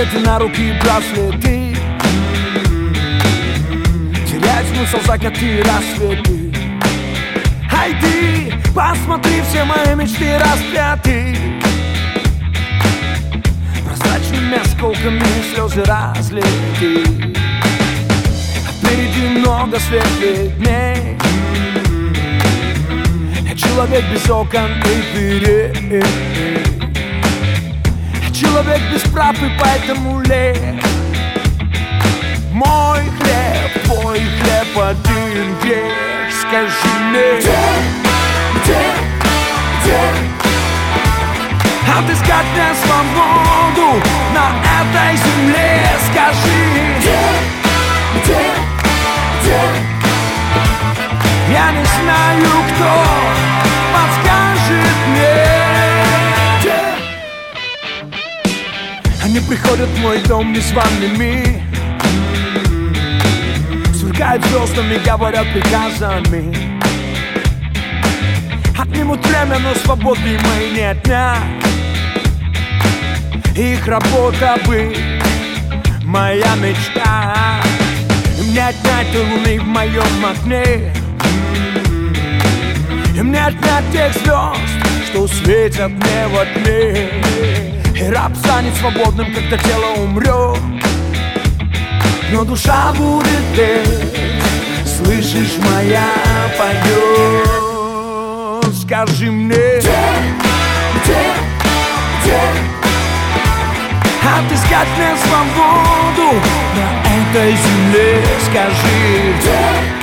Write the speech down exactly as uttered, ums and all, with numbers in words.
Браслеты на руки, браслеты. Теряет смысл закаты, рассветы. Ай ты, посмотри, все мои мечты распяты. Прозрачными осколками слезы разлиты. Впереди много светлых дней. Я человек без окон и дверей. Я человек без прав, и поэтому лезь. Мой хлеб, твой хлеб один грех. Скажи мне, где, где, где отыскать мне свободу на этой земле? Скажи, где, где, где? Я не знаю, кто подскажет мне. Они приходят в мой дом незваными, сверкают звездами, говорят приказами. Отнимут время, но свободы моей не отнять. Их работа быть, моя мечта. Им не отнять луны в моем окне. Им не отнять тех звезд, что светят мне во тьме. И раб станет свободным, когда тело умрет, но душа будет петь. Слышишь, моя поет. Скажи мне, где, где, где отыскать мне свободу на этой земле? Скажи, где?